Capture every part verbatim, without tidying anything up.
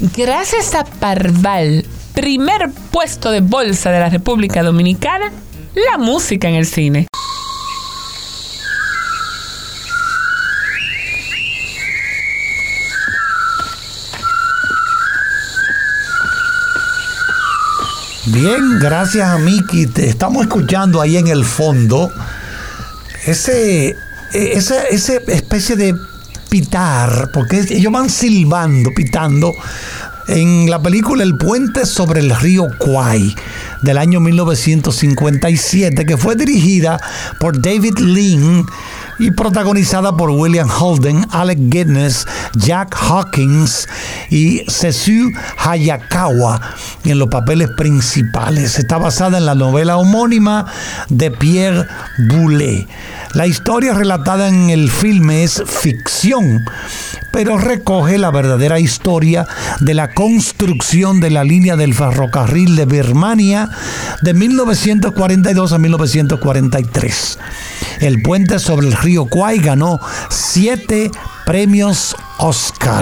Gracias a Parval, primer puesto de bolsa de la República Dominicana, la música en el cine. Bien, gracias a Miki. Te estamos escuchando ahí en el fondo ese, esa, esa especie de pitar, porque ellos van silbando, pitando, en la película El puente sobre el río Kwai del año mil novecientos cincuenta y siete, que fue dirigida por David Lean y protagonizada por William Holden, Alec Guinness, Jack Hawkins y Sessue Hayakawa en los papeles principales. Está basada en la novela homónima de Pierre Boulet. La historia relatada en el filme es ficción, pero recoge la verdadera historia de la construcción de la línea del ferrocarril de Birmania de mil novecientos cuarenta y dos a mil novecientos cuarenta y tres. El puente sobre el río Kwai ganó siete premios Oscar.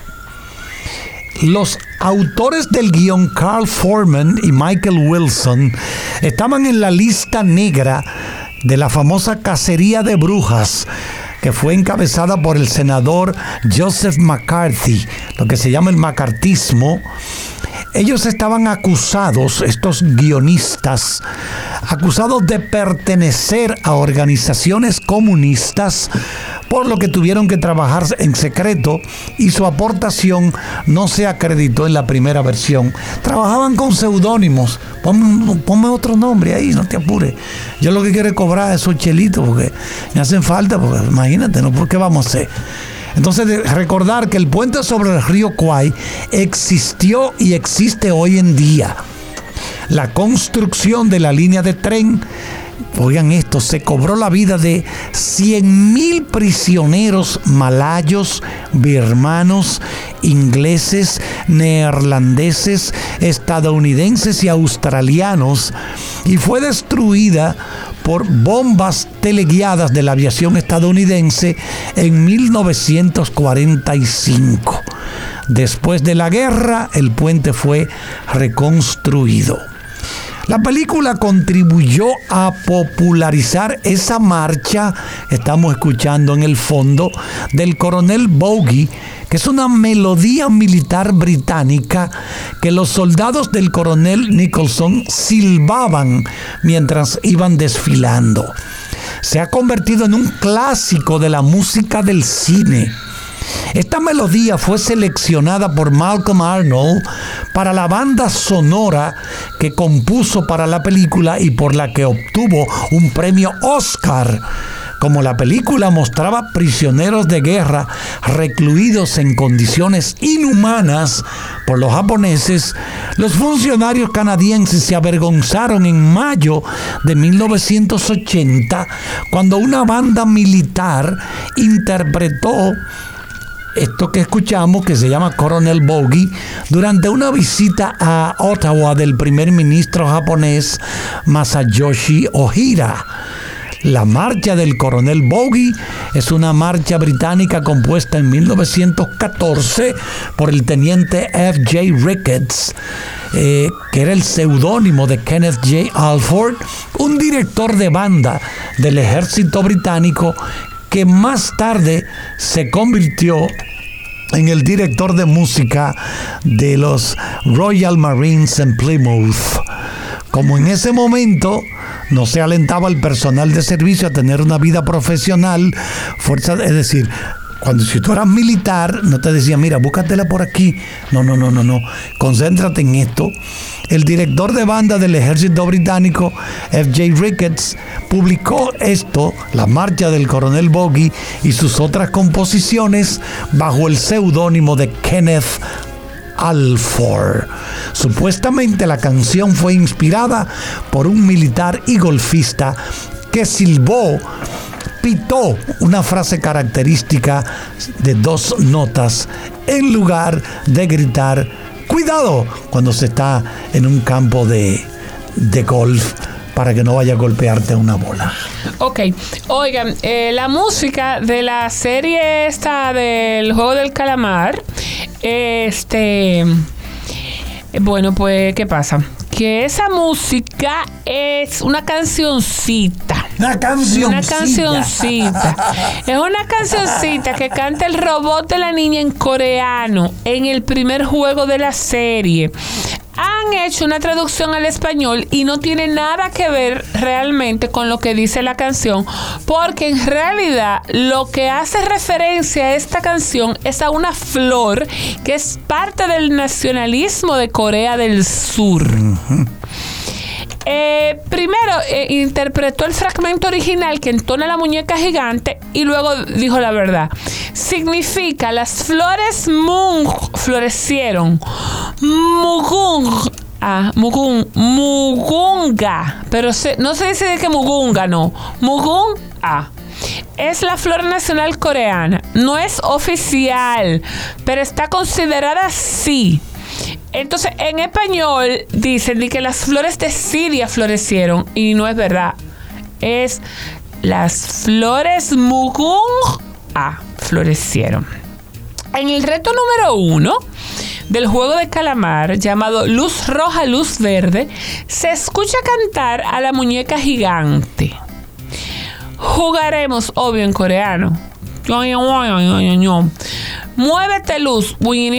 Los autores del guión, Carl Foreman y Michael Wilson, estaban en la lista negra de la famosa cacería de brujas, que fue encabezada por el senador Joseph McCarthy, lo que se llama el macartismo. Ellos estaban acusados, estos guionistas, acusados de pertenecer a organizaciones comunistas, por lo que tuvieron que trabajar en secreto y su aportación no se acreditó en la primera versión. Trabajaban con seudónimos. Ponme, ponme otro nombre ahí, no te apures. Yo lo que quiero es cobrar esos chelitos porque me hacen falta, porque imagínate, ¿no? ¿Por qué vamos a hacer? Entonces, recordar que el puente sobre el río Kwai existió y existe hoy en día. La construcción de la línea de tren, oigan esto, se cobró la vida de cien mil prisioneros malayos, birmanos, ingleses, neerlandeses, estadounidenses y australianos, y fue destruida por bombas teleguiadas de la aviación estadounidense en mil novecientos cuarenta y cinco. Después de la guerra, el puente fue reconstruido. La película contribuyó a popularizar esa marcha que estamos escuchando en el fondo del coronel Bogie, que es una melodía militar británica que los soldados del coronel Nicholson silbaban mientras iban desfilando. Se ha convertido en un clásico de la música del cine. Esta melodía fue seleccionada por Malcolm Arnold para la banda sonora que compuso para la película y por la que obtuvo un premio Oscar. Como la película mostraba prisioneros de guerra recluidos en condiciones inhumanas por los japoneses, los funcionarios canadienses se avergonzaron en mayo de mil novecientos ochenta cuando una banda militar interpretó esto que escuchamos, que se llama Coronel Bogie, durante una visita a Ottawa del primer ministro japonés Masayoshi Ohira. La marcha del coronel Bogie es una marcha británica compuesta en mil novecientos catorce por el teniente F J Ricketts, eh, que era el seudónimo de Kenneth J. Alford, un director de banda del ejército británico que más tarde se convirtió en el director de música de los Royal Marines en Plymouth. Como en ese momento no se alentaba al personal de servicio a tener una vida profesional, fuerza, es decir, cuando si tú eras militar, no te decía, mira, búscatela por aquí. No, no, no, no, no. Concéntrate en esto. El director de banda del ejército británico, F J Ricketts, publicó esto, la marcha del coronel Bogie y sus otras composiciones, bajo el seudónimo de Kenneth Alford. Supuestamente la canción fue inspirada por un militar y golfista que silbó, pitó una frase característica de dos notas en lugar de gritar "cuidado" cuando se está en un campo de, de golf para que no vaya a golpearte una bola. Ok, oigan, eh, la música de la serie esta del Juego del Calamar, este, bueno, pues, ¿qué pasa? Que esa música es una cancioncita. Una cancioncita. Una cancioncita. Es una cancioncita que canta el robot de la niña en coreano en el primer juego de la serie. Han hecho una traducción al español y no tiene nada que ver realmente con lo que dice la canción, porque en realidad lo que hace referencia a esta canción es a una flor que es parte del nacionalismo de Corea del Sur. Uh-huh. Eh, primero eh, interpretó el fragmento original que entona la muñeca gigante y luego dijo la verdad. Significa: las flores Mung florecieron. Mugung, ah, Mugung, Mugunga, pero se, no se dice de que Mugunga, no. Mugung, ah. Es la flor nacional coreana. No es oficial, pero está considerada así. Entonces, en español dicen de que las flores de Siria florecieron y no es verdad. Es las flores Mugung ah, florecieron. En el reto número uno del Juego de Calamar, llamado Luz Roja, Luz Verde, se escucha cantar a la muñeca gigante. Jugaremos, obvio, en coreano. Muévete, luz.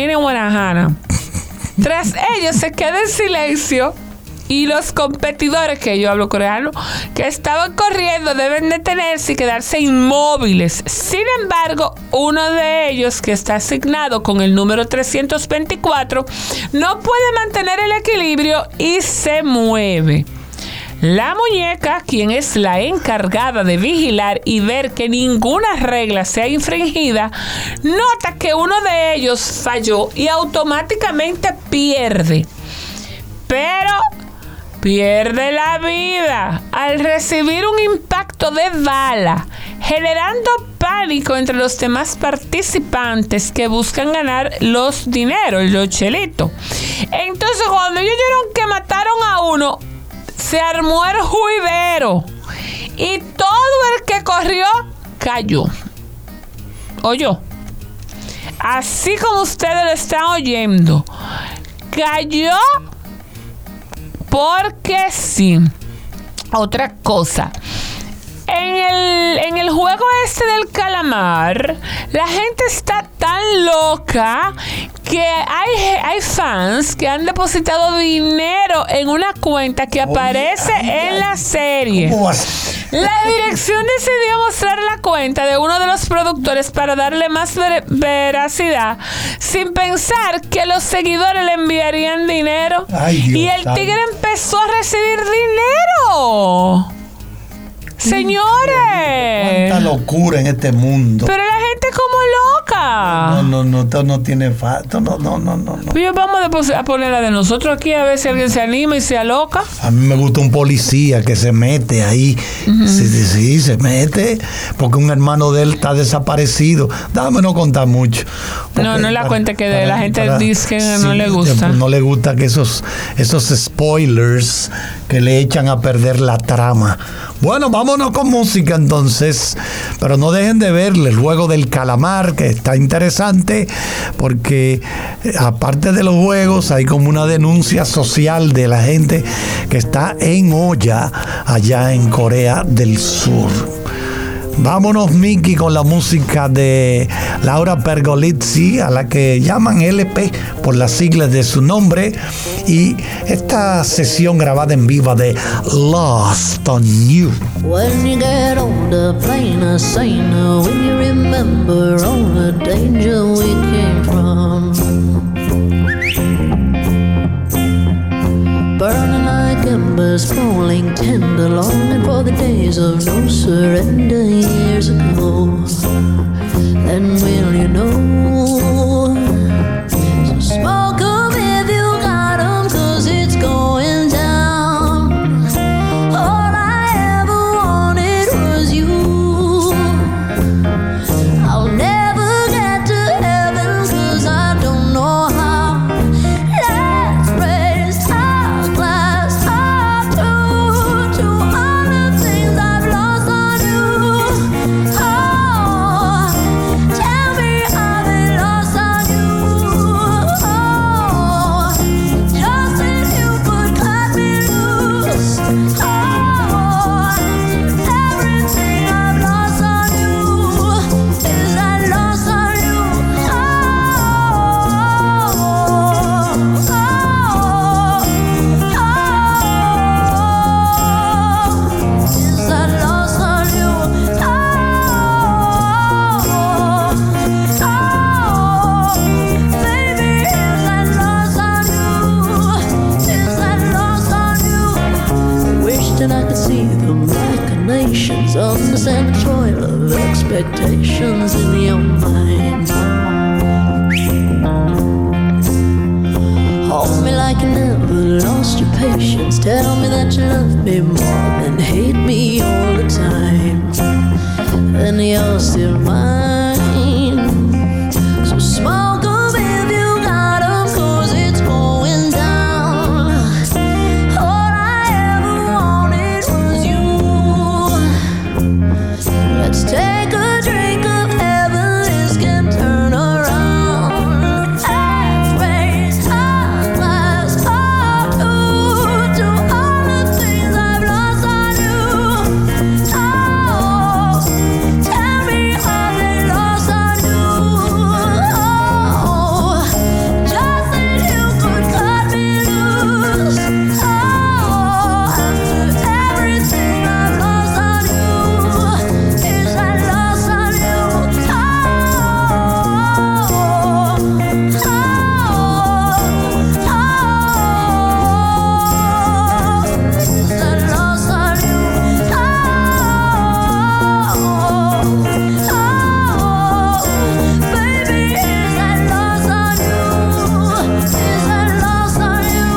Tras ello se queda en silencio y los competidores, que yo hablo coreano, que estaban corriendo deben detenerse y quedarse inmóviles. Sin embargo, uno de ellos, que está asignado con el número trescientos veinticuatro, no puede mantener el equilibrio y se mueve. La muñeca, quien es la encargada de vigilar y ver que ninguna regla sea infringida, nota que uno de ellos falló y automáticamente pierde. Pero pierde la vida al recibir un impacto de bala, generando pánico entre los demás participantes que buscan ganar los dineros, los chelitos. Entonces, cuando ellos vieron que mataron a uno, se armó el juidero y todo el que corrió cayó. Oyó. Así como ustedes lo están oyendo, cayó porque sí. Otra cosa. En el, en el juego este del calamar, la gente está tan loca que hay, hay fans que han depositado dinero en una cuenta que aparece oh, ay, en ay, la serie. La dirección decidió mostrar la cuenta de uno de los productores para darle más ver- veracidad, sin pensar que los seguidores le enviarían dinero. Ay, Dios, y el tigre ay. empezó a recibir dinero. Señores, cuánta locura en este mundo. Pero la gente como loca. No, no, no, esto no tiene falta. No, no, no, no, no. Pues vamos a poner la de nosotros aquí a ver si alguien se anima y se aloca. A mí me gusta un policía que se mete ahí. Uh-huh. Sí, sí, sí, se mete porque un hermano de él está desaparecido. Dame no contar mucho. No, no es la cuenta que de la gente para, dice que sí, no le gusta. No le gusta que esos, esos spoilers que le echan a perder la trama. Bueno, vámonos con música entonces, pero no dejen de ver el Juego del Calamar, que está interesante porque aparte de los juegos hay como una denuncia social de la gente que está en olla allá en Corea del Sur. Vámonos, Miki, con la música de Laura Pergolizzi, a la que llaman L P por las siglas de su nombre, y esta sesión grabada en vivo de Lost on You. When you get older, plainer, saner, when you remember all the danger we came from, burning like embers, falling tender, longing for the days of no surrender years ago. Then will you know? So smoke 'em if you got 'em, 'cause it's going down. All I ever wanted was you. I'll never get to heaven 'cause I don't know how. Let's raise our glass up to, to to understand the toil of expectations in your mind. Hold me like you never lost your patience. Tell me that you love me more than hate me all the time. Then you're still mine. So smoke up if you got 'em, 'cause it's going down. All I ever wanted was you. Let's take a drink of heaven, this can turn around. Let's raise our glass up to, to all the things I've lost on you. Oh, tell me how they lost on you. Oh, just that you could cut me loose. Oh, after everything I've lost on you, is that lost on you? Oh, oh, oh, is that lost on you? Oh, oh, baby, is that lost on you? Is that lost on you?